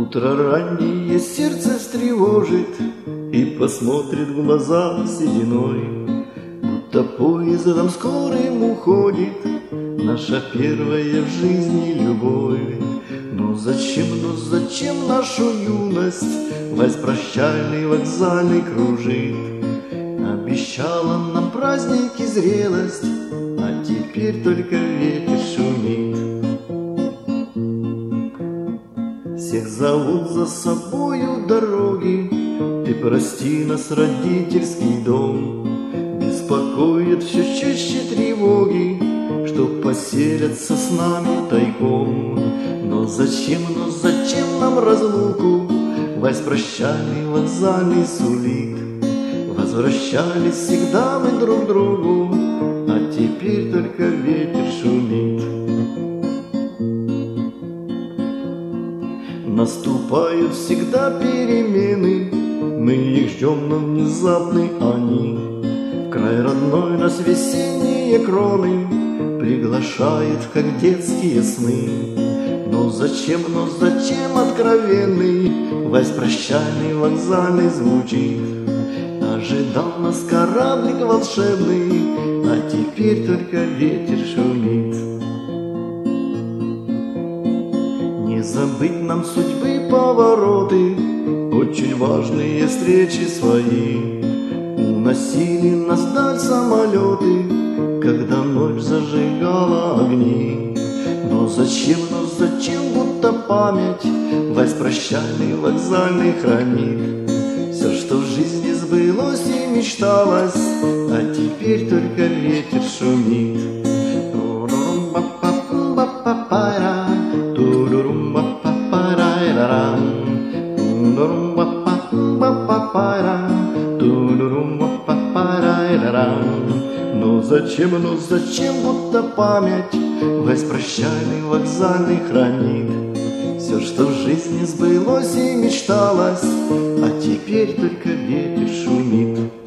Утро раннее сердце встревожит и посмотрит в глаза сединой, будто поездом скорым уходит наша первая в жизни любовь. Но зачем нашу юность вальс прощальный вокзальный кружит? Обещала нам праздники зрелость, а теперь только ветер шумит. Всех зовут за собою дороги, ты прости нас, родительский дом. Беспокоит все чаще тревоги, что поселятся с нами тайком. Но зачем нам разлуку вальс прощальный вокзальный сулит? Возвращались всегда мы друг к другу, а теперь только ветер шумит. Наступают всегда перемены, мы их ждем, но внезапны они. В край родной нас весенние кроны приглашают, как детские сны. Но зачем откровенный вальс прощальный вокзальный звучит? Ожидал нас кораблик волшебный, а теперь только ветер шумит. Не забыть нам судьбы повороты, очень важные встречи свои. Уносили нас вдаль самолеты, когда ночь зажигала огни. Но зачем, будто память вальс прощальный вокзальный хранит? Все, что в жизни сбылось и мечталось, а теперь только ветер шумит. Но зачем, будто память вальс прощальный вокзальный хранит? Все, что в жизни сбылось и мечталось, а теперь только ветер шумит.